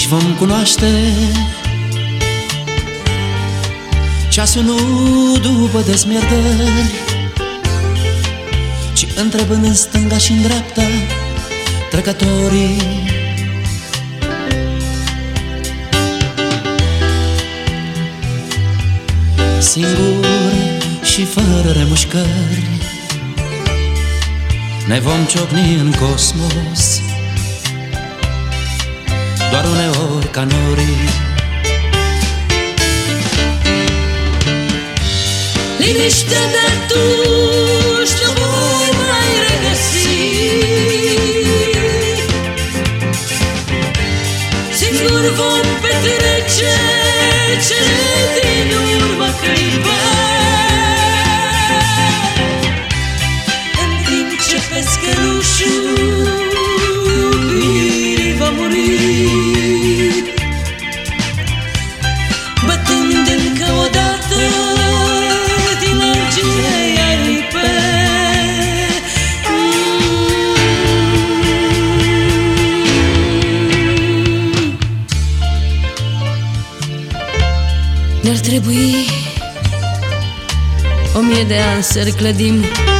nici vom cunoaște. Ceasul nu după desmierdări, ci întrebând în stânga și în dreapta trecătorii. Singuri și fără remușcări ne vom ciocni în cosmos, doar uneori ca norii. Liniște de atunci nu voi mai regăsi, singuri vom petrece cele din urmă clipe, în timp ce pe scărușul iubirii va muri, bătând încă o dată din arginei aripe. Ne-ar trebui 1000 de ani să reclădim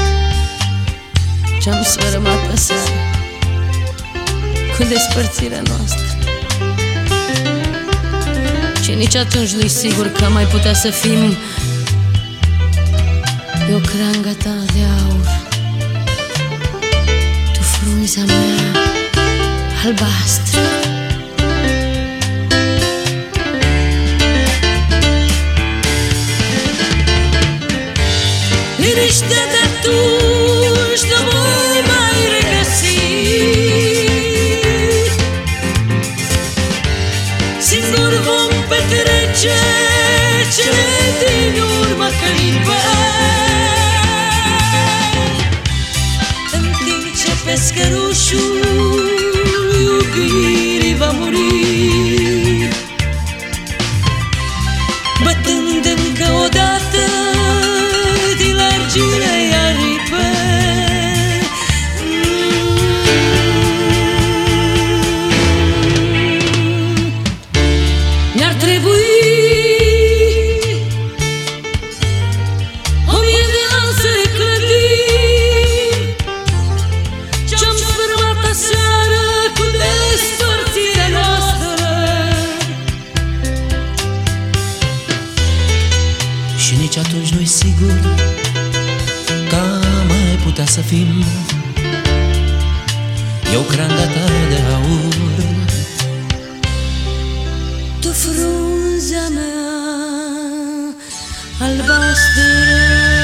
ce-am sfărâmat aseară cu despărțirea noastră. Și nici atunci nu-i sigur că mai putea să fim. E o creangă ta de aur, tu frunza mea albastră. Liniște de atunci nu voi mai regăsi, singuri vom petrece cele din urmă clipe, în timp ce pe scărușul iubirii va muri, bătând încă o dată din arginei aripe. Ne-ar trebui 1000 de ani să reclădim ce-am sfârmat aseară cu despărțirea noastră. Și nici atunci nu-i sigur că mai putea să fim. Eu creanga ta de aur, tu frunza mea albastră.